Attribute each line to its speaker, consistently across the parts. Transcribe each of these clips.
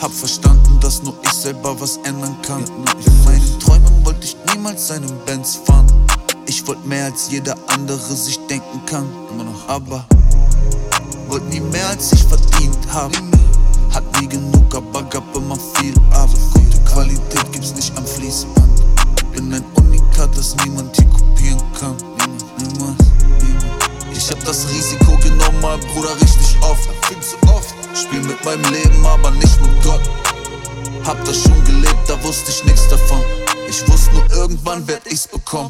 Speaker 1: Hab verstanden, dass nur ich selber was ändern kann. In meinen Träumen wollte ich niemals einen Benz fahren. Ich wollte mehr als jeder andere sich denken kann. Aber wollte nie mehr als ich verdient hab. Hat nie genug, aber gab immer viel ab. Gute Qualität gibt's nicht am Fließband. Bin ein Unikat, das niemand hier kopieren kann. Niemals. Ich hab das Risiko genommen, mein Bruder, richtig oft. Viel zu oft. Spiel mit meinem Leben, aber nicht mit Gott. Hab das schon gelebt, da wusste ich nichts davon. Ich wusste nur, irgendwann werd ich's bekommen.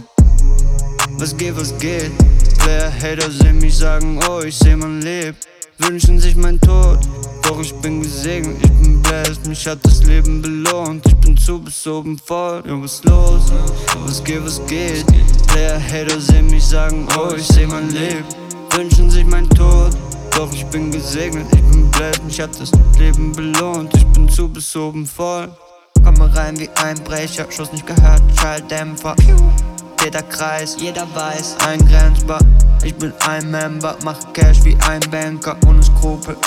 Speaker 2: Was geht? Player, Hater sehen mich sagen, oh, ich seh man lebt. Wünschen sich mein Tod, doch ich bin gesegnet, ich bin blessed. Mich hat das Leben belohnt, ich bin zu bis oben voll. Ja, was los? Was geht? Player, Hater sehen mich sagen, oh, ich seh man lebt. Wünschen sich mein Tod, doch ich bin gesegnet, ich bin blessed. Mich hat das Leben belohnt, ich bin zu bis oben voll. Komme rein wie Einbrecher, Schuss nicht gehört, Schalldämpfer. Jeder Kreis, jeder weiß, eingrenzbar. Ich bin ein Member, mach Cash wie ein Banker, ohne Skrupel.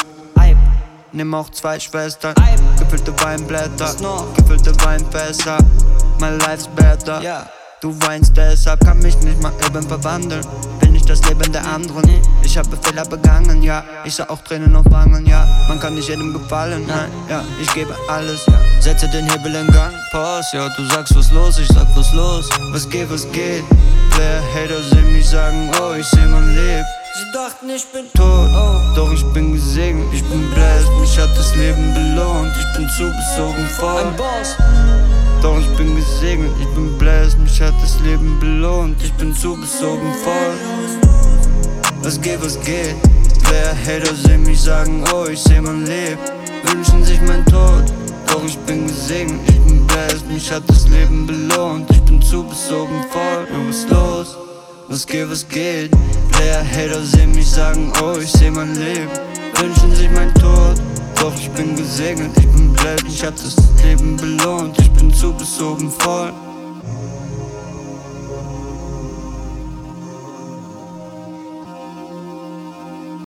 Speaker 2: Nimm auch 2 Schwestern, gefüllte Weinblätter, gefüllte Weinfässer. My life's better, du weinst deshalb, kann mich nicht mal eben verwandeln. Will nicht das Leben der anderen, ich habe Fehler begangen, ja. Ich sah auch Tränen auf Wangen, ja. Man kann nicht jedem gefallen, nein, ja. Ich gebe alles, ja. Setze den Hebel in Gang, Pause, ja. Du sagst was los, ich sag was los. Was geht? Player, Hater sehen mich sagen, oh, ich seh man lebt. Sie dachten, ich bin tot, doch ich bin gesegnet, ich bin blessed. Mich hat das Leben belohnt, ich bin zugezogen voll. Ein Boss. Doch ich bin gesegnet, ich bin blessed. Mich hat das Leben belohnt, ich bin zugezogen voll. Was geht? Player, Hater sehen mich sagen, oh, ich seh man lebt. Wünschen sich mein Tod, doch ich bin gesegnet, ich bin blessed. Mich hat das Leben belohnt, ich bin zugezogen voll. Ja, was los? Was geht? Player, Hater sehen mich sagen, oh, ich seh man lebt. Wünschen sich mein Tod, doch ich bin gesegnet, ich bin blessed. Mich hat das Leben belohnt, ich bin zu bis oben voll.